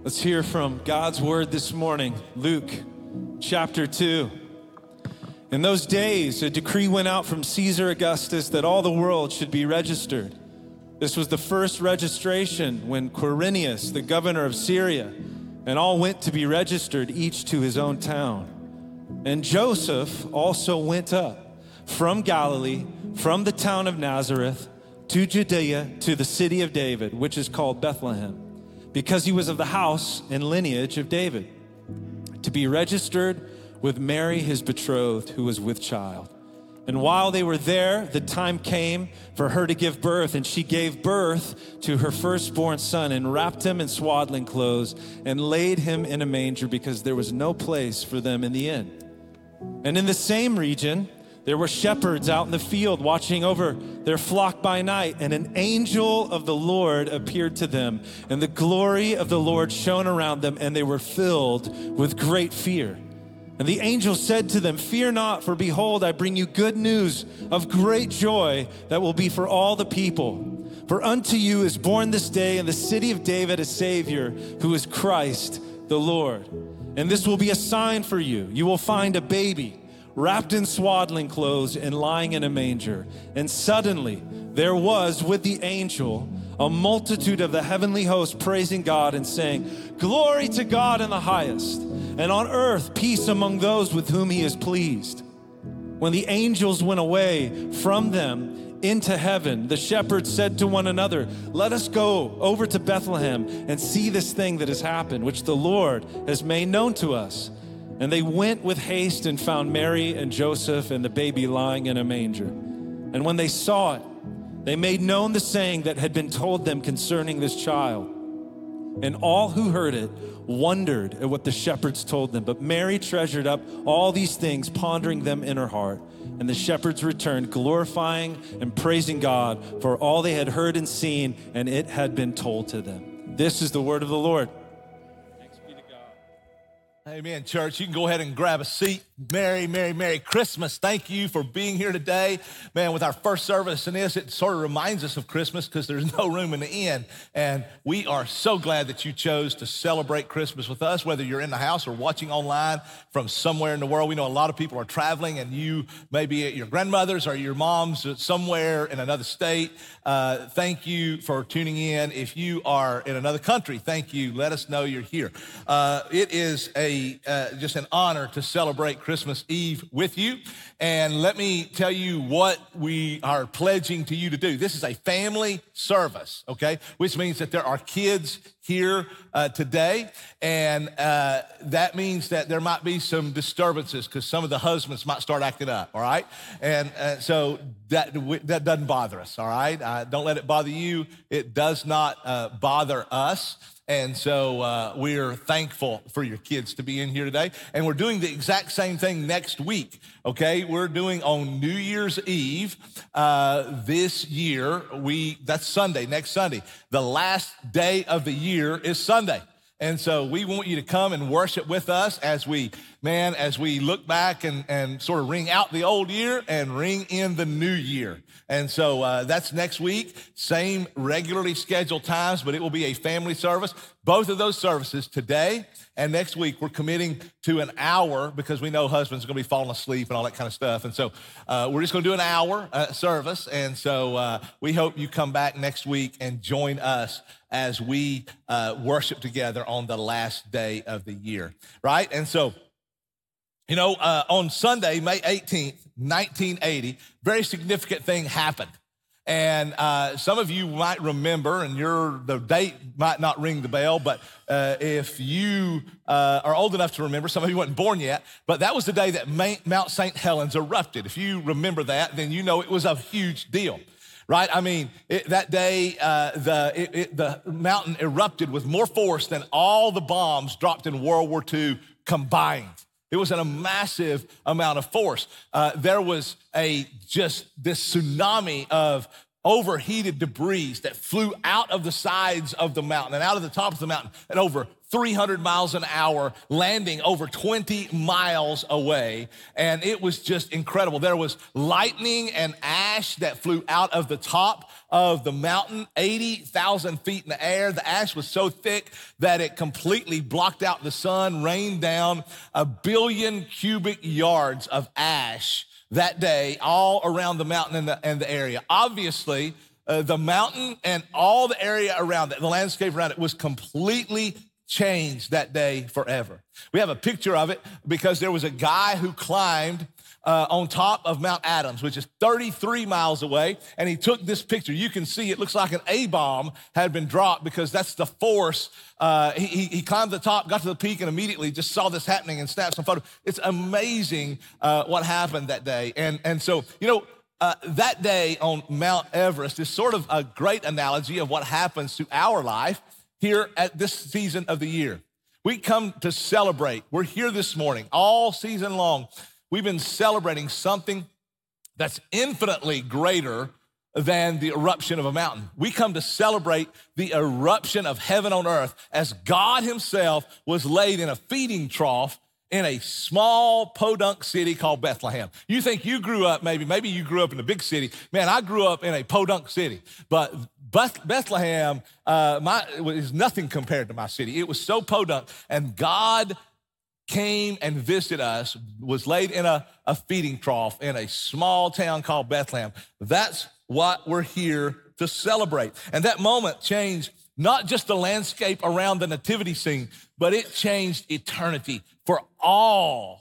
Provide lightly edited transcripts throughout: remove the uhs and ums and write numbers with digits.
Let's hear from God's word this morning, Luke chapter 2. In those days, a decree went out from Caesar Augustus that all the world should be registered. This was the first registration when Quirinius, the governor of Syria, and all went to be registered, each to his own town. And Joseph also went up from Galilee, from the town of Nazareth, to Judea, to the city of David, which is called Bethlehem, because he was of the house and lineage of David, to be registered with Mary, his betrothed, who was with child. And while they were there, the time came for her to give birth, and she gave birth to her firstborn son and wrapped him in swaddling clothes and laid him in a manger because there was no place for them in the inn. And in the same region, there were shepherds out in the field watching over their flock by night, and an angel of the Lord appeared to them, and the glory of the Lord shone around them, and they were filled with great fear. And the angel said to them, "Fear not, for behold, I bring you good news of great joy that will be for all the people. For unto you is born this day in the city of David a Savior, who is Christ the Lord. And this will be a sign for you. You will find a baby wrapped in swaddling clothes and lying in a manger." And suddenly there was with the angel a multitude of the heavenly host praising God and saying, "Glory to God in the highest, and on earth peace among those with whom he is pleased." When the angels went away from them into heaven, the shepherds said to one another, "Let us go over to Bethlehem and see this thing that has happened, which the Lord has made known to us." And they went with haste and found Mary and Joseph and the baby lying in a manger. And when they saw it, they made known the saying that had been told them concerning this child. And all who heard it wondered at what the shepherds told them. But Mary treasured up all these things, pondering them in her heart. And the shepherds returned, glorifying and praising God for all they had heard and seen, and it had been told to them. This is the word of the Lord. Amen, church. You can go ahead and grab a seat. Merry Christmas. Thank you for being here today. Man, with our first service in this, it sort of reminds us of Christmas because there's no room in the inn. And we are so glad that you chose to celebrate Christmas with us, whether you're in the house or watching online from somewhere in the world. We know a lot of people are traveling, and you may be at your grandmother's or your mom's somewhere in another state. Thank you for tuning in. If you are in another country, thank you. Let us know you're here. It is just an honor to celebrate Christmas Eve with you. And let me tell you what we are pledging to you to do. This is a family service, okay? Which means that there are kids here today. And that means that there might be some disturbances because some of the husbands might start acting up, all right? And so that doesn't bother us, all right? Don't let it bother you. It does not bother us. And so we're thankful for your kids to be in here today. And we're doing the exact same thing next week, okay? We're doing on New Year's Eve this year. That's Sunday, next Sunday. The last day of the year is Sunday. And so we want you to come and worship with us as we look back and sort of ring out the old year and ring in the new year. And so that's next week, same regularly scheduled times, but it will be a family service. Both of those services, today and next week, we're committing to an hour because we know husbands are going to be falling asleep and all that kind of stuff. And so we're just going to do an hour service. And so we hope you come back next week and join us as we worship together on the last day of the year, right? And so, you know, on Sunday, May 18th, 1980, very significant thing happened. And some of you might remember, and the date might not ring the bell, but if you are old enough to remember, some of you weren't born yet, but that was the day that Mount St. Helens erupted. If you remember that, then you know it was a huge deal. Right? I mean, that day, the mountain erupted with more force than all the bombs dropped in World War II combined. It was a massive amount of force. There was this tsunami of overheated debris that flew out of the sides of the mountain and out of the top of the mountain at over 300 miles an hour, landing over 20 miles away. And it was just incredible. There was lightning and ash that flew out of the top of the mountain, 80,000 feet in the air. The ash was so thick that it completely blocked out the sun, rained down 1 billion cubic yards of ash that day all around the mountain and the area. Obviously, the mountain and all the area around it, the landscape around it was completely changed that day forever. We have a picture of it because there was a guy who climbed on top of Mount Adams, which is 33 miles away, and he took this picture. You can see it looks like an A-bomb had been dropped because that's the force. He climbed the top, got to the peak, and immediately just saw this happening and snapped some photos. It's amazing what happened that day. And so, that day on Mount Everest is sort of a great analogy of what happens to our life here at this season of the year. We come to celebrate. We're here this morning, all season long. We've been celebrating something that's infinitely greater than the eruption of a mountain. We come to celebrate the eruption of heaven on earth as God himself was laid in a feeding trough in a small podunk city called Bethlehem. You think you grew up, maybe you grew up in a big city. Man, I grew up in a podunk city, but Bethlehem is nothing compared to my city. It was so podunk, and God came and visited us, was laid in a feeding trough in a small town called Bethlehem. That's what we're here to celebrate. And that moment changed not just the landscape around the nativity scene, but it changed eternity for all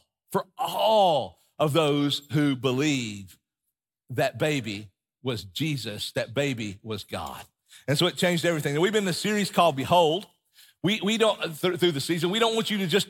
of those who believe that baby was Jesus, that baby was God. And so it changed everything. And we've been in a series called Behold. We don't, through the season, we don't want you to just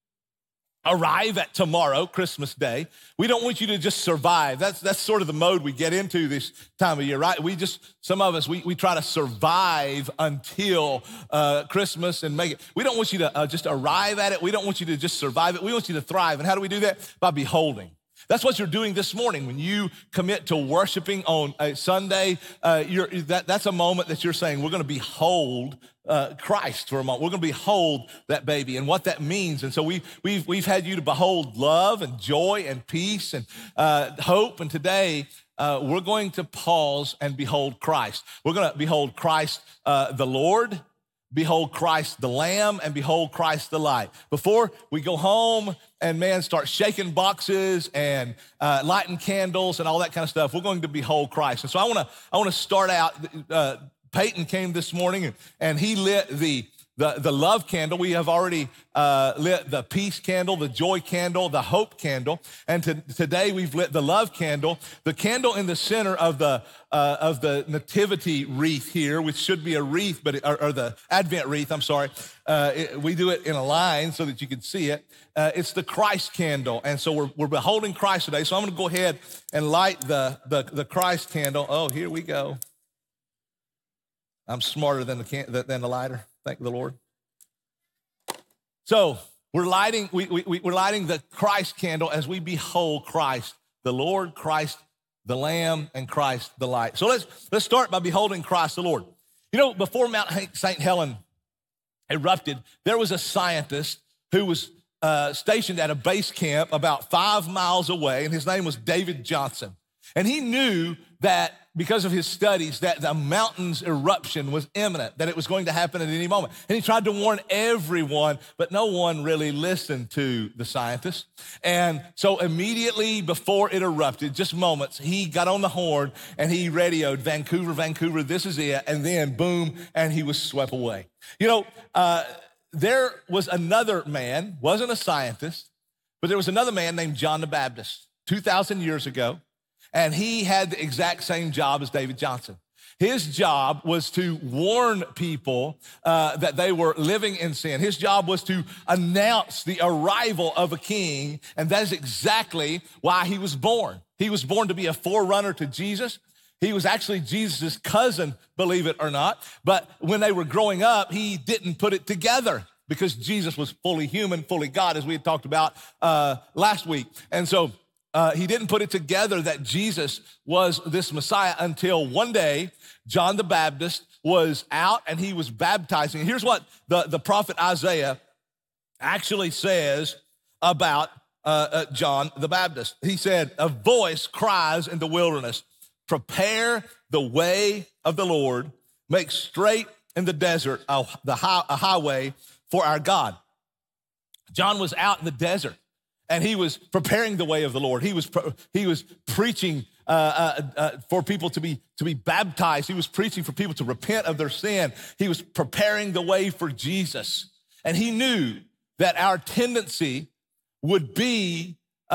arrive at tomorrow, Christmas Day. We don't want you to just survive. That's sort of the mode we get into this time of year, right? Some of us, we try to survive until Christmas and make it. We don't want you to just arrive at it. We don't want you to just survive it. We want you to thrive. And how do we do that? By beholding. That's what you're doing this morning. When you commit to worshiping on a Sunday, that's a moment that you're saying, we're going to behold Christ for a moment. We're going to behold that baby and what that means. And so we've had you to behold love and joy and peace and hope. And today we're going to pause and behold Christ. We're going to behold Christ the Lord, behold Christ the Lamb, and behold Christ the light. Before we go home and start shaking boxes and lighting candles and all that kind of stuff, we're going to behold Christ. And so I want to start out. Peyton came this morning and he lit the love candle. We have already lit the peace candle, the joy candle, the hope candle. And today we've lit the love candle, the candle in the center of the nativity wreath here, which should be a wreath, or the Advent wreath, I'm sorry. We do it in a line so that you can see it. It's the Christ candle. And so we're beholding Christ today. So I'm going to go ahead and light the Christ candle. Oh, here we go. I'm smarter than the lighter. Thank the Lord. So we're lighting the Christ candle as we behold Christ, the Lord, Christ, the Lamb, and Christ, the light. So let's start by beholding Christ, the Lord. Before Mount St. Helens erupted, there was a scientist who was stationed at a base camp about 5 miles away, and his name was David Johnson. And he knew that because of his studies that the mountain's eruption was imminent, that it was going to happen at any moment. And he tried to warn everyone, but no one really listened to the scientists. And so immediately before it erupted, just moments, he got on the horn and he radioed, Vancouver, this is it. And then boom, and he was swept away. There was another man, wasn't a scientist, but there was another man named John the Baptist 2,000 years ago. And he had the exact same job as David Johnson. His job was to warn people that they were living in sin. His job was to announce the arrival of a king, and that is exactly why he was born. He was born to be a forerunner to Jesus. He was actually Jesus' cousin, believe it or not. But when they were growing up, he didn't put it together because Jesus was fully human, fully God, as we had talked about last week. And so he didn't put it together that Jesus was this Messiah until one day John the Baptist was out and he was baptizing. Here's what the prophet Isaiah actually says about John the Baptist. He said, a voice cries in the wilderness, prepare the way of the Lord, make straight in the desert a highway for our God. John was out in the desert and he was preparing the way of the Lord. He was preaching for people to be baptized. He was preaching for people to repent of their sin. He was preparing the way for Jesus. And he knew that our tendency would be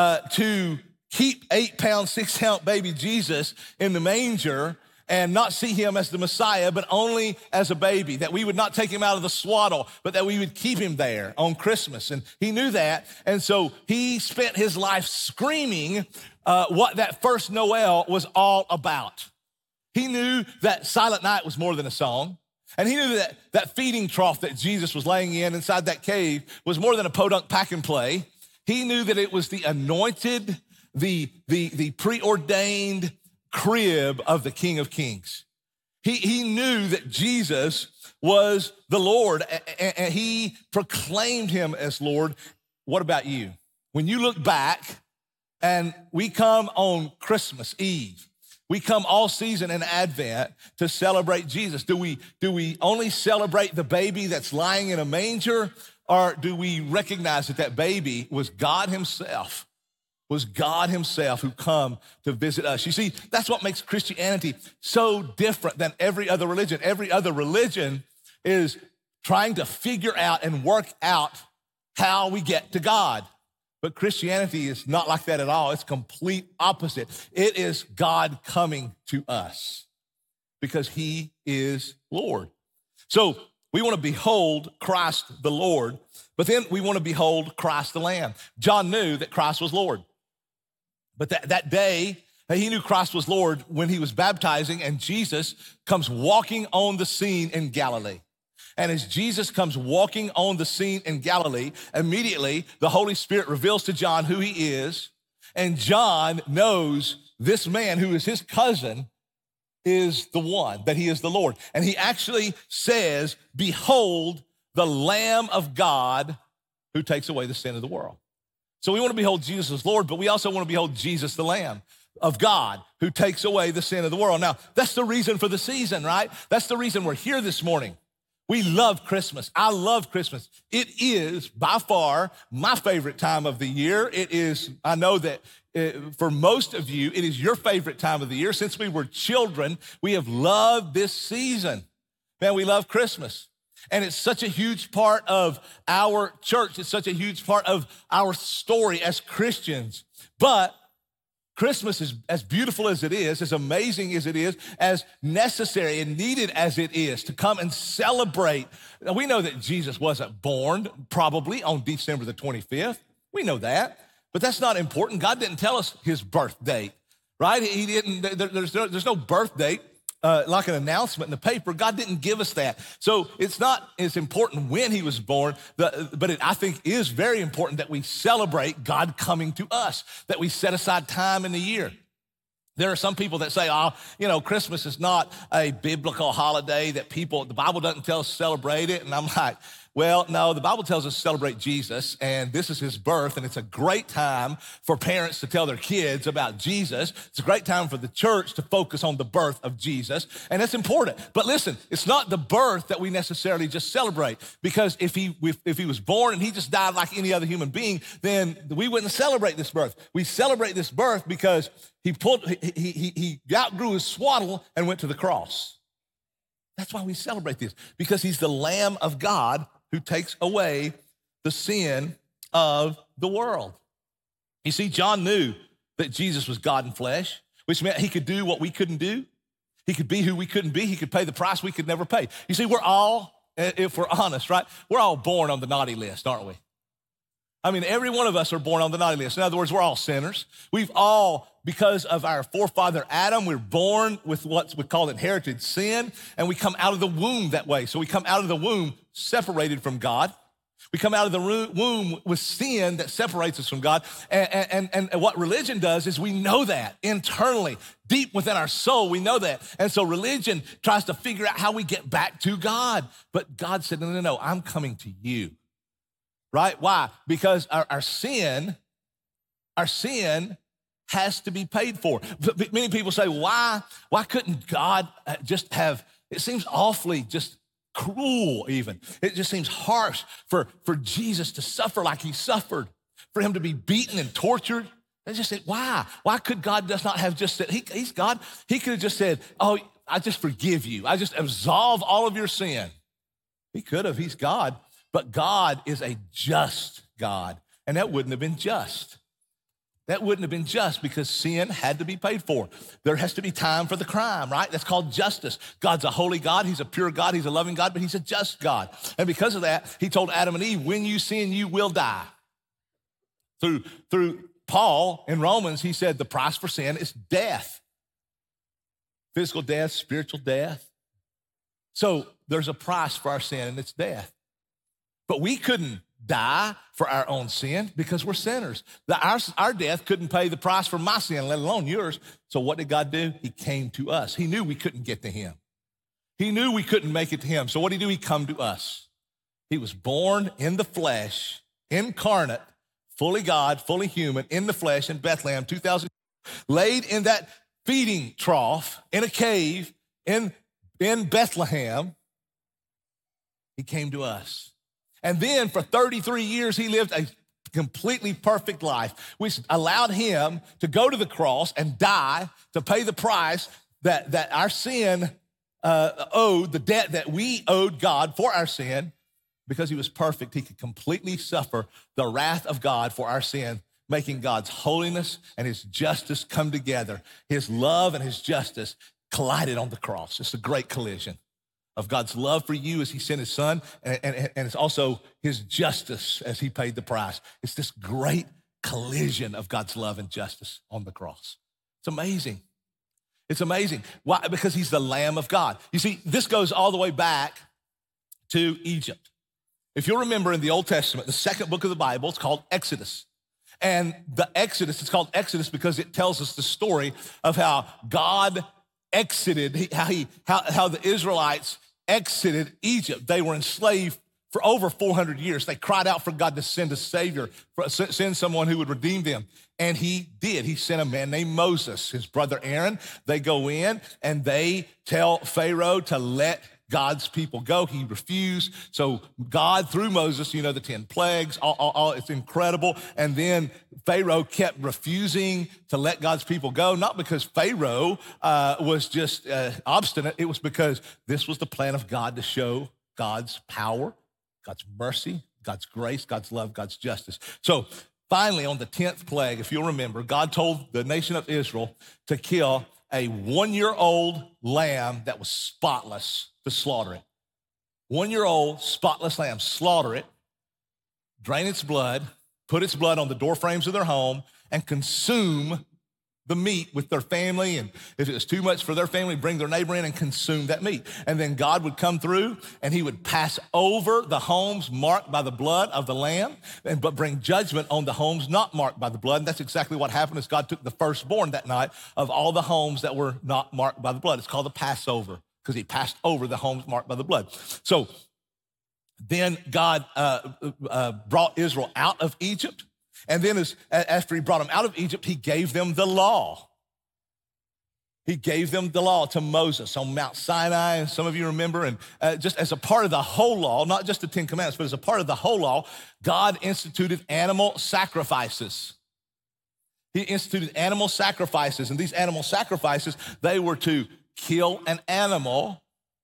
to keep 8-pound, 6-ounce baby Jesus in the manger and not see him as the Messiah, but only as a baby, that we would not take him out of the swaddle, but that we would keep him there on Christmas. And he knew that. And so he spent his life screaming what that first Noel was all about. He knew that Silent Night was more than a song. And he knew that that feeding trough that Jesus was laying in inside that cave was more than a podunk pack and play. He knew that it was the anointed, the preordained crib of the King of Kings. He knew that Jesus was the Lord, and he proclaimed him as Lord. What about you? When you look back and we come on Christmas Eve, we come all season in Advent to celebrate Jesus. Do we only celebrate the baby that's lying in a manger, or do we recognize that that baby was God himself? Was God himself who come to visit us. You see, that's what makes Christianity so different than every other religion. Every other religion is trying to figure out and work out how we get to God. But Christianity is not like that at all. It's complete opposite. It is God coming to us because he is Lord. So we want to behold Christ the Lord, but then we want to behold Christ the Lamb. John knew that Christ was Lord. But that day, he knew Christ was Lord when he was baptizing, and Jesus comes walking on the scene in Galilee. And as Jesus comes walking on the scene in Galilee, immediately the Holy Spirit reveals to John who he is, and John knows this man who is his cousin is the one, that he is the Lord. And he actually says, behold the Lamb of God who takes away the sin of the world. So we want to behold Jesus as Lord, but we also want to behold Jesus, the Lamb of God, who takes away the sin of the world. Now, that's the reason for the season, right? That's the reason we're here this morning. We love Christmas. I love Christmas. It is by far my favorite time of the year. It is, I know that for most of you, it is your favorite time of the year. Since we were children, we have loved this season. Man, we love Christmas. And it's such a huge part of our church. It's such a huge part of our story as Christians. But Christmas is as beautiful as it is, as amazing as it is, as necessary and needed as it is to come and celebrate. Now, we know that Jesus wasn't born probably on December the 25th. We know that, but that's not important. God didn't tell us his birth date, right? He didn't, there's no birth date. Like an announcement in the paper. God didn't give us that. So it's not as important when he was born, but it, I think, is very important that we celebrate God coming to us, that we set aside time in the year. There are some people that say, Christmas is not a biblical holiday that the Bible doesn't tell us to celebrate it. And I'm like, well, no, the Bible tells us to celebrate Jesus, and this is his birth, and it's a great time for parents to tell their kids about Jesus. It's a great time for the church to focus on the birth of Jesus, and that's important. But listen, it's not the birth that we necessarily just celebrate, because if he was born and he just died like any other human being, then we wouldn't celebrate this birth. We celebrate this birth because he outgrew his swaddle and went to the cross. That's why we celebrate this, because he's the Lamb of God who takes away the sin of the world. You see, John knew that Jesus was God in flesh, which meant he could do what we couldn't do. He could be who we couldn't be. He could pay the price we could never pay. You see, we're all, if we're honest, right? We're all born on the naughty list, aren't we? I mean, every one of us are born on the naughty list. In other words, we're all sinners. We've all, because of our forefather Adam, we're born with what we call inherited sin, and we come out of the womb that way. So we come out of the womb separated from God. We come out of the womb with sin that separates us from God. And what religion does is we know that internally, deep within our soul, we know that. And so religion tries to figure out how we get back to God. But God said, no, I'm coming to you, right? Why? Because our sin has to be paid for. Many people say, why couldn't God just have, it seems awfully just cruel even. It just seems harsh for Jesus to suffer like he suffered, for him to be beaten and tortured. They just said, why? Why could God just not have just said, he's God. He could have just said, oh, I just forgive you. I just absolve all of your sin. He could have, he's God. But God is a just God. And that wouldn't have been just. That wouldn't have been just because sin had to be paid for. There has to be time for the crime, right? That's called justice. God's a holy God. He's a pure God. He's a loving God, but he's a just God. And because of that, he told Adam and Eve, when you sin, you will die. Through Paul in Romans, he said the price for sin is death. Physical death, spiritual death. So there's a price for our sin, and it's death. But we couldn't die for our own sin because we're sinners. Our death couldn't pay the price for my sin, let alone yours. So what did God do? He came to us. He knew we couldn't get to him. He knew we couldn't make it to him. So what did he do? He come to us. He was born in the flesh, incarnate, fully God, fully human, in the flesh in Bethlehem, 2,000 laid in that feeding trough in a cave in Bethlehem. He came to us. And then for 33 years, he lived a completely perfect life, which allowed him to go to the cross and die to pay the price that our sin owed, the debt that we owed God for our sin. Because he was perfect, he could completely suffer the wrath of God for our sin, making God's holiness and his justice come together. His love and his justice collided on the cross. It's a great collision of God's love for you as he sent his son, and it's also his justice as he paid the price. It's this great collision of God's love and justice on the cross. It's amazing. It's amazing. Why? Because he's the Lamb of God. You see, this goes all the way back to Egypt. If you'll remember in the Old Testament, the second book of the Bible, it's called Exodus. And the Exodus, it's called Exodus because it tells us the story of how God exited, how the Israelites exited Egypt. They were enslaved for over 400 years. They cried out for God to send a savior, send someone who would redeem them. And he did. He sent a man named Moses, his brother Aaron. They go in and they tell Pharaoh to let God's people go. He refused. So God, through Moses, the 10 plagues, all it's incredible. And then Pharaoh kept refusing to let God's people go, not because Pharaoh was just obstinate. It was because this was the plan of God to show God's power, God's mercy, God's grace, God's love, God's justice. So finally, on the 10th plague, if you'll remember, God told the nation of Israel to kill a 1-year-old lamb that was spotless, to slaughter it. 1-year-old spotless lamb, slaughter it, drain its blood, put its blood on the door frames of their home, and consume the meat with their family. And if it was too much for their family, bring their neighbor in and consume that meat. And then God would come through and he would pass over the homes marked by the blood of the lamb, but bring judgment on the homes not marked by the blood. And that's exactly what happened is God took the firstborn that night of all the homes that were not marked by the blood. It's called the Passover because he passed over the homes marked by the blood. So then God brought Israel out of Egypt. And then after he brought them out of Egypt, he gave them the law. He gave them the law to Moses on Mount Sinai, and some of you remember, and just as a part of the whole law, not just the 10 Commandments, but as a part of the whole law, God instituted animal sacrifices. He instituted animal sacrifices, and these animal sacrifices, they were to kill animals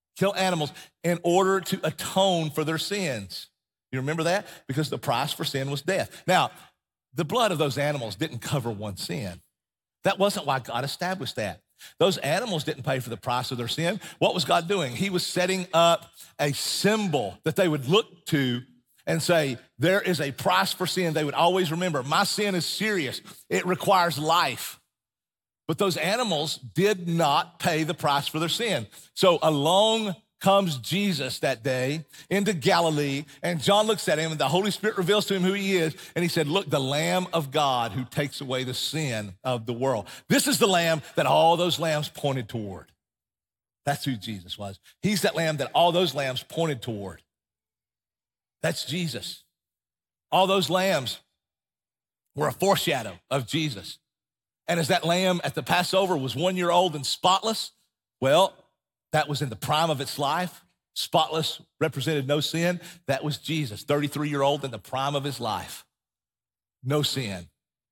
in order to atone for their sins. You remember that? Because the price for sin was death. Now, the blood of those animals didn't cover one sin. That wasn't why God established that. Those animals didn't pay for the price of their sin. What was God doing? He was setting up a symbol that they would look to and say, there is a price for sin. They would always remember, my sin is serious. It requires life. But those animals did not pay the price for their sin. So along comes Jesus that day into Galilee, and John looks at him, and the Holy Spirit reveals to him who he is, and he said, look, the Lamb of God who takes away the sin of the world. This is the Lamb that all those lambs pointed toward. That's who Jesus was. He's that Lamb that all those lambs pointed toward. That's Jesus. All those lambs were a foreshadow of Jesus. And as that lamb at the Passover was 1 year old and spotless, well, that was in the prime of its life. Spotless represented no sin. That was Jesus, 33-year-old in the prime of his life. No sin.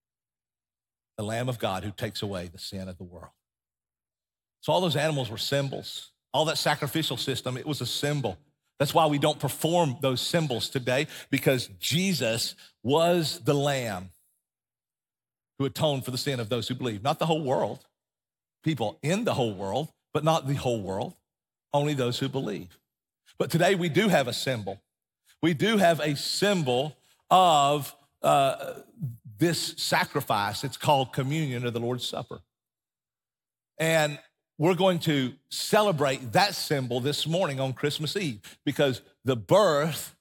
The Lamb of God who takes away the sin of the world. So all those animals were symbols. All that sacrificial system, it was a symbol. That's why we don't perform those symbols today, because Jesus was the Lamb who atoned for the sin of those who believe. Not the whole world, people in the whole world, but not the whole world, only those who believe. But today we do have a symbol. We do have a symbol of this sacrifice. It's called communion, or the Lord's Supper. And we're going to celebrate that symbol this morning on Christmas Eve, because the birth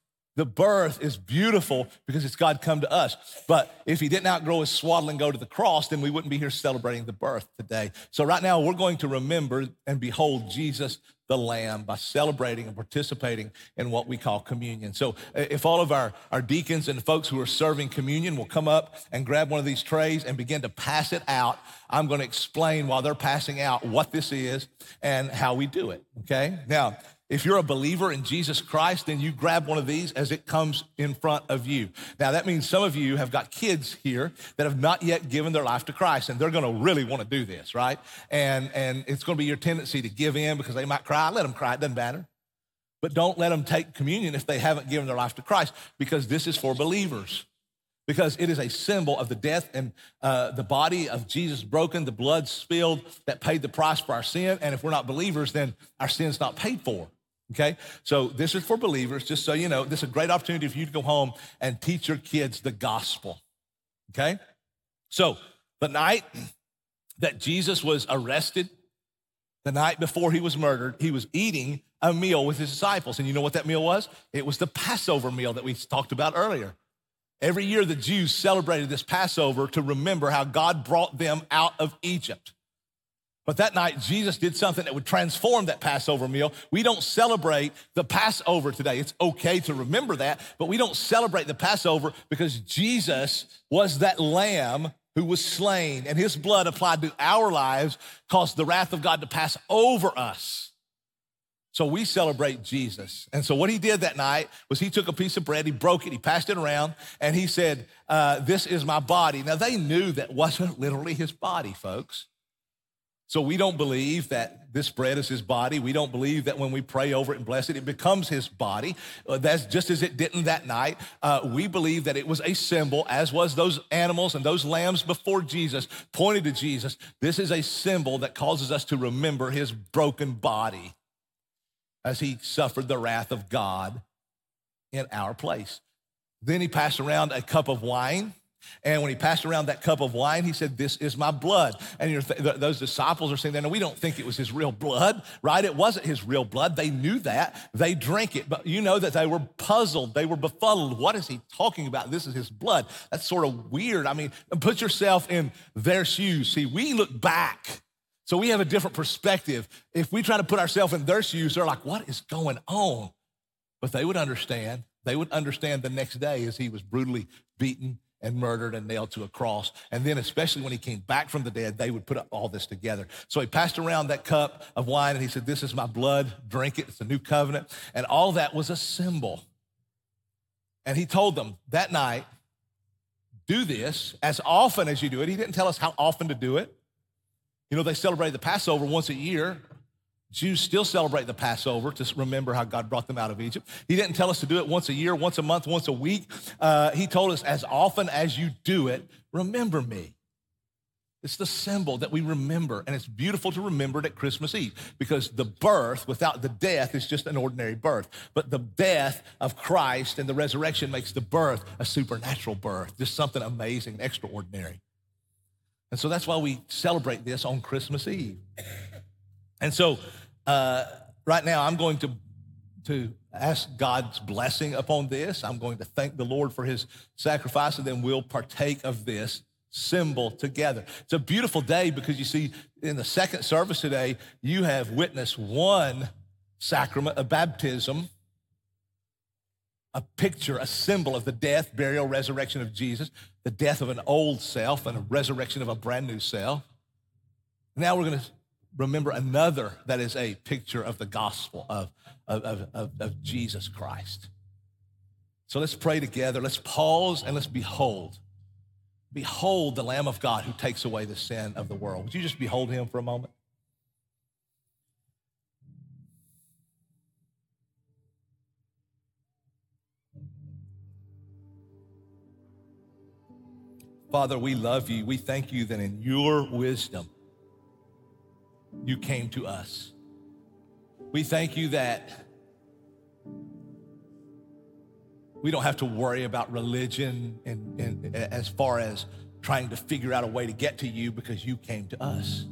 is beautiful because it's God come to us. But if he didn't outgrow his swaddle and go to the cross, then we wouldn't be here celebrating the birth today. So right now we're going to remember and behold Jesus the Lamb by celebrating and participating in what we call communion. So if all of our deacons and folks who are serving communion will come up and grab one of these trays and begin to pass it out, I'm going to explain while they're passing out what this is and how we do it, okay? Now, if you're a believer in Jesus Christ, then you grab one of these as it comes in front of you. Now, that means some of you have got kids here that have not yet given their life to Christ, and they're gonna really wanna do this, right? And it's gonna be your tendency to give in because they might cry. Let them cry, it doesn't matter. But don't let them take communion if they haven't given their life to Christ, because this is for believers. Because it is a symbol of the death and the body of Jesus broken, the blood spilled that paid the price for our sin. And if we're not believers, then our sin's not paid for. Okay, so this is for believers, just so you know. This is a great opportunity for you to go home and teach your kids the gospel, okay? So the night that Jesus was arrested, the night before he was murdered, he was eating a meal with his disciples. And you know what that meal was? It was the Passover meal that we talked about earlier. Every year the Jews celebrated this Passover to remember how God brought them out of Egypt. But that night, Jesus did something that would transform that Passover meal. We don't celebrate the Passover today. It's okay to remember that, but we don't celebrate the Passover because Jesus was that lamb who was slain, and his blood applied to our lives caused the wrath of God to pass over us. So we celebrate Jesus. And so what he did that night was he took a piece of bread, he broke it, he passed it around, and he said, this is my body. Now, they knew that wasn't literally his body, folks. So we don't believe that this bread is his body. We don't believe that when we pray over it and bless it, it becomes his body. That's just as it didn't that night. We believe that it was a symbol, as was those animals and those lambs before Jesus, pointed to Jesus. This is a symbol that causes us to remember his broken body as he suffered the wrath of God in our place. Then he passed around a cup of wine. And when he passed around that cup of wine, he said, this is my blood. And those disciples are saying, no, we don't think it was his real blood, right? It wasn't his real blood. They knew that. They drank it. But you know that they were puzzled. They were befuddled. What is he talking about? This is his blood. That's sort of weird. I mean, put yourself in their shoes. See, we look back, so we have a different perspective. If we try to put ourselves in their shoes, they're like, what is going on? But they would understand. They would understand the next day as he was brutally beaten and murdered and nailed to a cross. And then especially when he came back from the dead, they would put up all this together. So he passed around that cup of wine and he said, this is my blood, drink it, it's a new covenant. And all that was a symbol. And he told them that night, do this as often as you do it. He didn't tell us how often to do it. You know, they celebrate the Passover once a year. Jews still celebrate the Passover to remember how God brought them out of Egypt. He didn't tell us to do it once a year, once a month, once a week. He told us, as often as you do it, remember me. It's the symbol that we remember, and it's beautiful to remember it at Christmas Eve because the birth without the death is just an ordinary birth. But the death of Christ and the resurrection makes the birth a supernatural birth, just something amazing, extraordinary. And so that's why we celebrate this on Christmas Eve. And so right now, I'm going to ask God's blessing upon this. I'm going to thank the Lord for his sacrifice, and then we'll partake of this symbol together. It's a beautiful day because you see, in the second service today, you have witnessed one sacrament of baptism, a picture, a symbol of the death, burial, resurrection of Jesus, the death of an old self and a resurrection of a brand new self. Now we're going to remember another that is a picture of the gospel of Jesus Christ. So let's pray together. Let's pause and let's behold. Behold the Lamb of God who takes away the sin of the world. Would you just behold him for a moment? Father, we love you. We thank you that in your wisdom, you came to us. We thank you that we don't have to worry about religion and as far as trying to figure out a way to get to you because you came to us.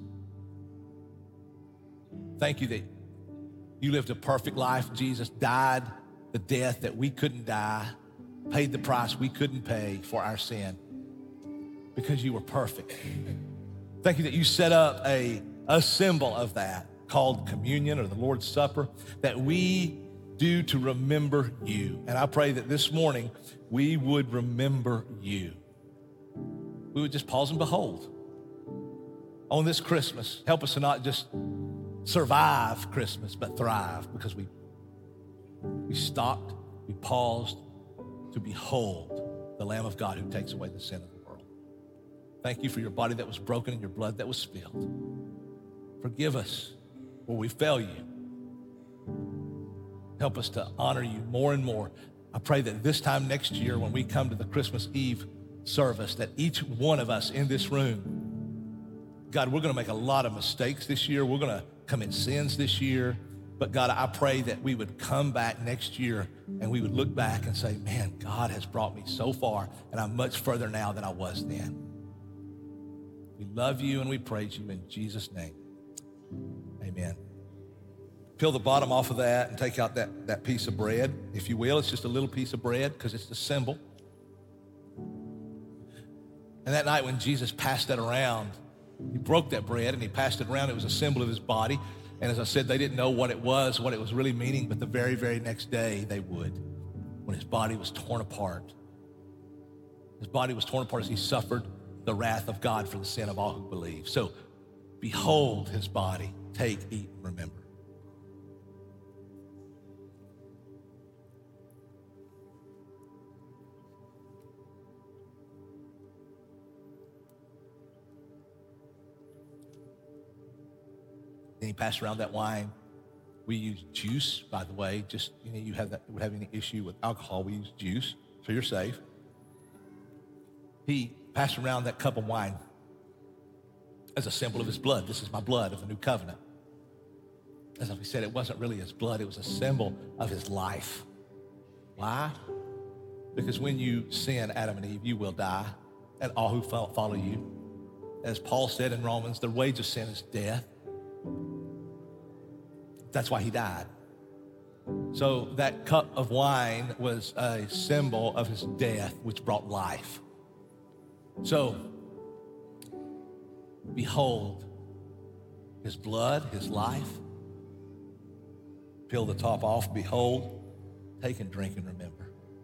Thank you that you lived a perfect life. Jesus died the death that we couldn't die, paid the price we couldn't pay for our sin because you were perfect. Thank you that you set up a symbol of that called communion or the Lord's Supper that we do to remember you. And I pray that this morning we would remember you. We would just pause and behold on this Christmas. Help us to not just survive Christmas, but thrive, because we stopped, we paused to behold the Lamb of God who takes away the sin of the world. Thank you for your body that was broken and your blood that was spilled. Forgive us where we fail you. Help us to honor you more and more. I pray that this time next year when we come to the Christmas Eve service, that each one of us in this room, God, we're going to make a lot of mistakes this year. We're going to commit sins this year. But God, I pray that we would come back next year and we would look back and say, man, God has brought me so far and I'm much further now than I was then. We love you and we praise you in Jesus' name. Amen. Peel the bottom off of that and take out that piece of bread, if you will. It's just a little piece of bread because it's the symbol. And that night when Jesus passed that around, he broke that bread and he passed it around. It was a symbol of his body. And as I said, they didn't know what it was really meaning, but the very, very next day they would, when his body was torn apart. His body was torn apart as he suffered the wrath of God for the sin of all who believe. So behold his body. Take, eat, and remember. Then he passed around that wine. We use juice, by the way. Just, you would have any issue with alcohol, we use juice, so you're safe. He passed around that cup of wine as a symbol of his blood. This is my blood of the new covenant. As we said, it wasn't really his blood, it was a symbol of his life. Why? Because when you sin, Adam and Eve, you will die, and all who follow you. As Paul said in Romans, the wage of sin is death. That's why he died. So that cup of wine was a symbol of his death, which brought life. So, behold his blood, his life. Peel the top off, behold, take and drink and remember.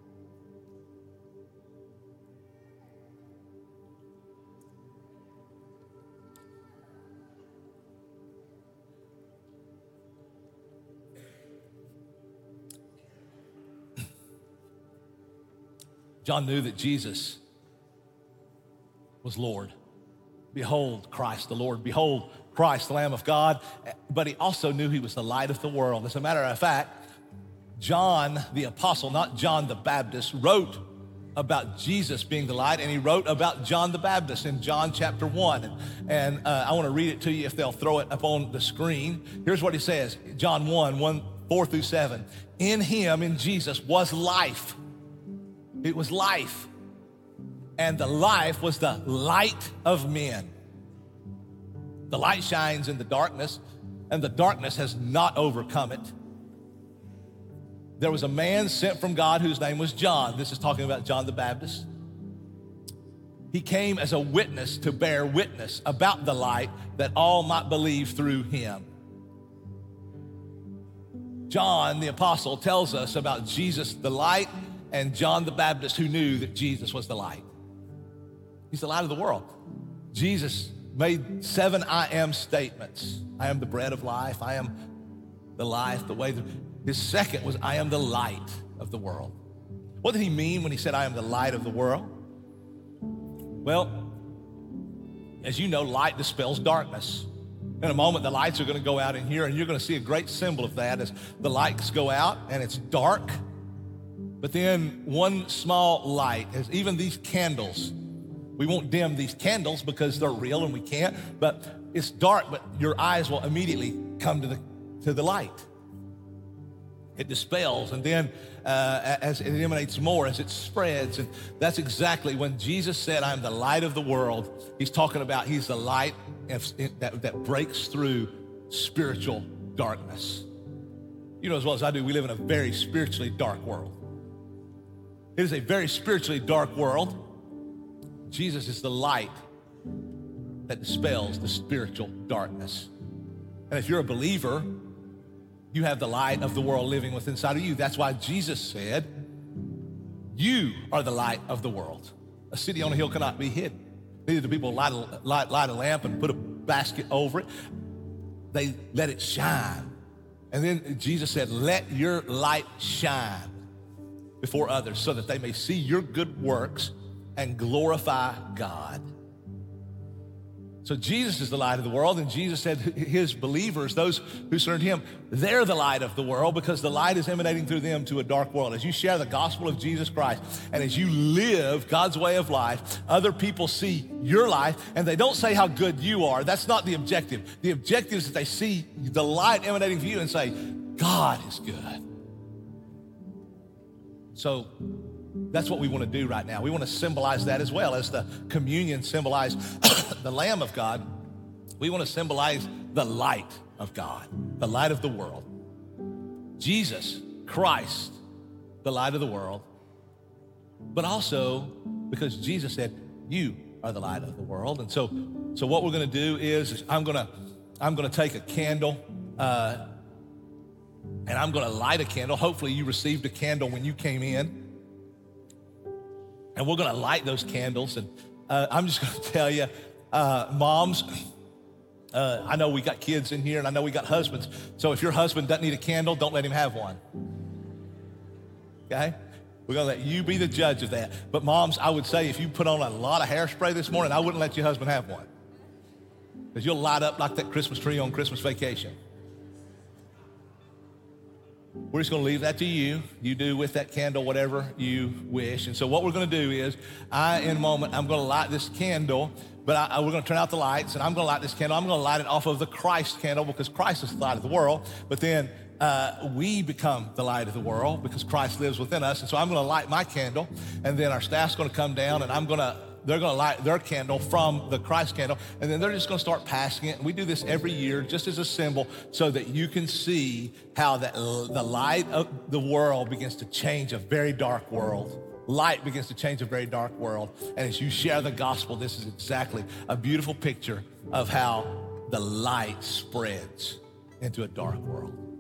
John knew that Jesus was Lord. Behold Christ the Lord. Behold Christ, the Lamb of God. But he also knew he was the light of the world. As a matter of fact, John the apostle, not John the Baptist, wrote about Jesus being the light, and he wrote about John the Baptist in John chapter 1. And I want to read it to you if they'll throw it up on the screen. Here's what he says, John 1, 4 through 7. In him, in Jesus, was life. It was life. And the life was the light of men. The light shines in the darkness, and the darkness has not overcome it. There was a man sent from God whose name was John. This is talking about John the Baptist. He came as a witness to bear witness about the light that all might believe through him. John, the apostle, tells us about Jesus, the light, and John the Baptist, who knew that Jesus was the light. He's the light of the world. Jesus made 7 I am statements. I am the bread of life. I am the life, the way. His second was, I am the light of the world. What did he mean when he said, I am the light of the world? Well, as you know, light dispels darkness. In a moment, the lights are going to go out in here, and you're going to see a great symbol of that as the lights go out and it's dark. But then one small light, as even these candles, we won't dim these candles because they're real and we can't, but it's dark, but your eyes will immediately come to the light. It dispels, and then as it emanates more, as it spreads, and that's exactly when Jesus said, I am the light of the world. He's talking about he's the light that breaks through spiritual darkness. You know as well as I do, we live in a very spiritually dark world. It is a very spiritually dark world. Jesus is the light that dispels the spiritual darkness. And if you're a believer, you have the light of the world living within inside of you. That's why Jesus said, you are the light of the world. A city on a hill cannot be hidden. Neither do people light a lamp and put a basket over it. They let it shine. And then Jesus said, let your light shine before others so that they may see your good works and glorify God. So Jesus is the light of the world, and Jesus said his believers, those who serve him, they're the light of the world because the light is emanating through them to a dark world. As you share the gospel of Jesus Christ and as you live God's way of life, other people see your life and they don't say how good you are. That's not the objective. The objective is that they see the light emanating from you and say, God is good. So that's what we want to do right now. We want to symbolize that as well as the communion symbolized the Lamb of God. We want to symbolize the light of God, the light of the world. Jesus, Christ, the light of the world. But also because Jesus said, you are the light of the world. And so what we're going to do is I'm going to take a candle and I'm going to light a candle. Hopefully you received a candle when you came in. And we're going to light those candles. And I'm just going to tell you, moms, I know we got kids in here and I know we got husbands. So if your husband doesn't need a candle, don't let him have one. Okay? We're going to let you be the judge of that. But moms, I would say if you put on a lot of hairspray this morning, I wouldn't let your husband have one. Because you'll light up like that Christmas tree on Christmas vacation. We're just going to leave that to you. You do with that candle whatever you wish. And so what we're going to do is, in a moment, I'm going to light this candle, but we're going to turn out the lights, and I'm going to light this candle. I'm going to light it off of the Christ candle because Christ is the light of the world. But then we become the light of the world because Christ lives within us. And so I'm going to light my candle, and then our staff's going to come down, and they're going to light their candle from the Christ candle, and then they're just going to start passing it. And we do this every year just as a symbol so that you can see how the light of the world begins to change a very dark world. Light begins to change a very dark world. And as you share the gospel, this is exactly a beautiful picture of how the light spreads into a dark world.